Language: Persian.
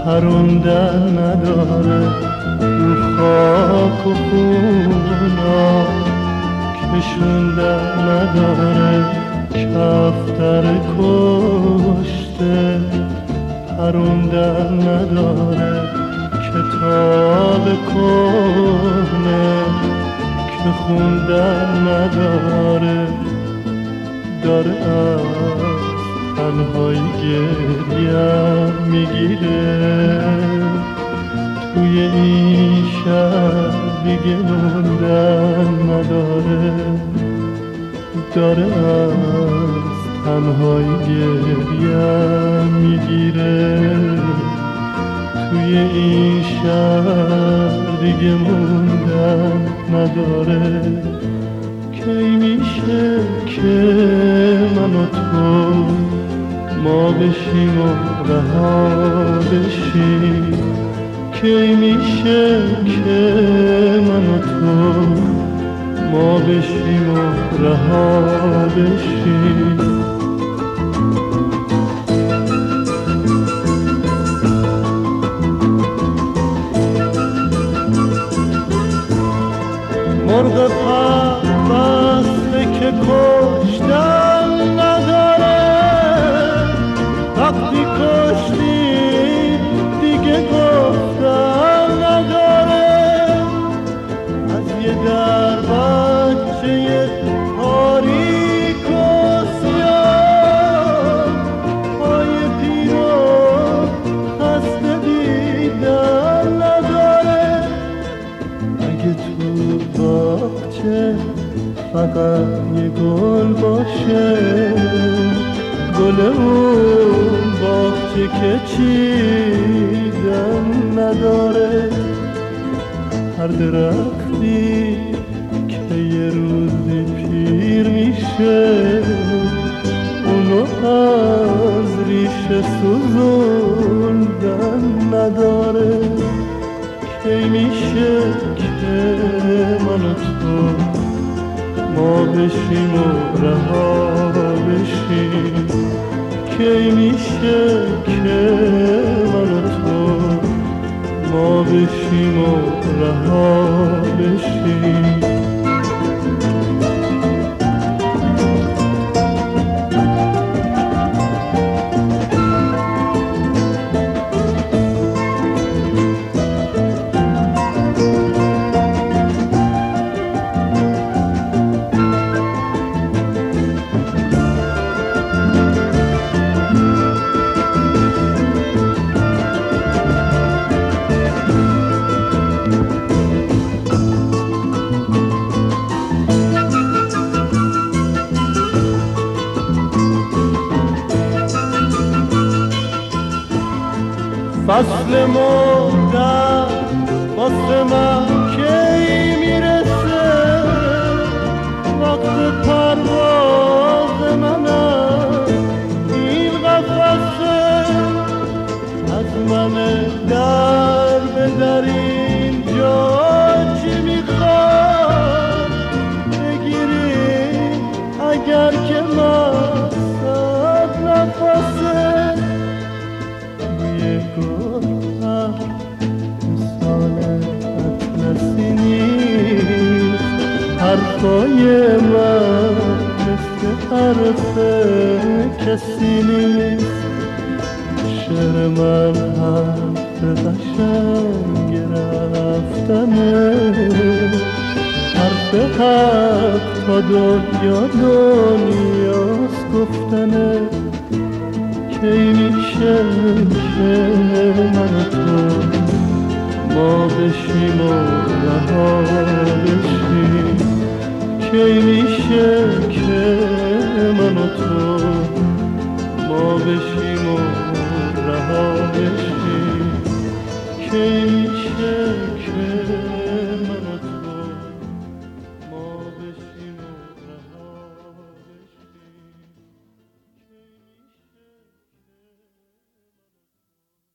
پروندن نداره رو خاک و خونا، کشوندن نداره کفتر کشته، پروندن نداره کتاب کهنه که خوندن نداره، داره از تنهایی گریم میگیره، توی این شهر دیگه موندن نداره، داره از تنهایی گریم میگیره، توی این شهر دیگه موندن نداره. کی میشه که من و تو ما بشیم و رها بشیم، کی میشه که من و تو ما بشیم و رها بشیم. مرغ پربسته که کشتن نداره، وقتی کشتی دیگه گفتن نداره، از یه در بچه تاریک و سیاه پای پیرو خسته دیدن نداره. اگه تو باغچه فقط یه گل باشه، گل اون باغچه که چیدن نداره، هر درختی که یه روزی پیر میشه اونو از ریشه سوزوندن نداره. کی میشه که من و تو ما بشیم و رها بشیم، کی میشه که من و تو ما بشیم و رها بشیم. فصل مردن واسه من کی میرسه، وقت پرواز منم این قفسه، از من در به در اینجا چی میخواد بگیری اگر که من صد نفسه. حرفای من مثل حرف کسی نیست، شعر من حرف قشنگ رفتنه، حرف حق تا دنیا دنیاست گفتنه. کی میشه که من و تو ما بشیم و رها بشیم، کی میشه که من و تو ما بشیم و رها بشیم، کی میشه که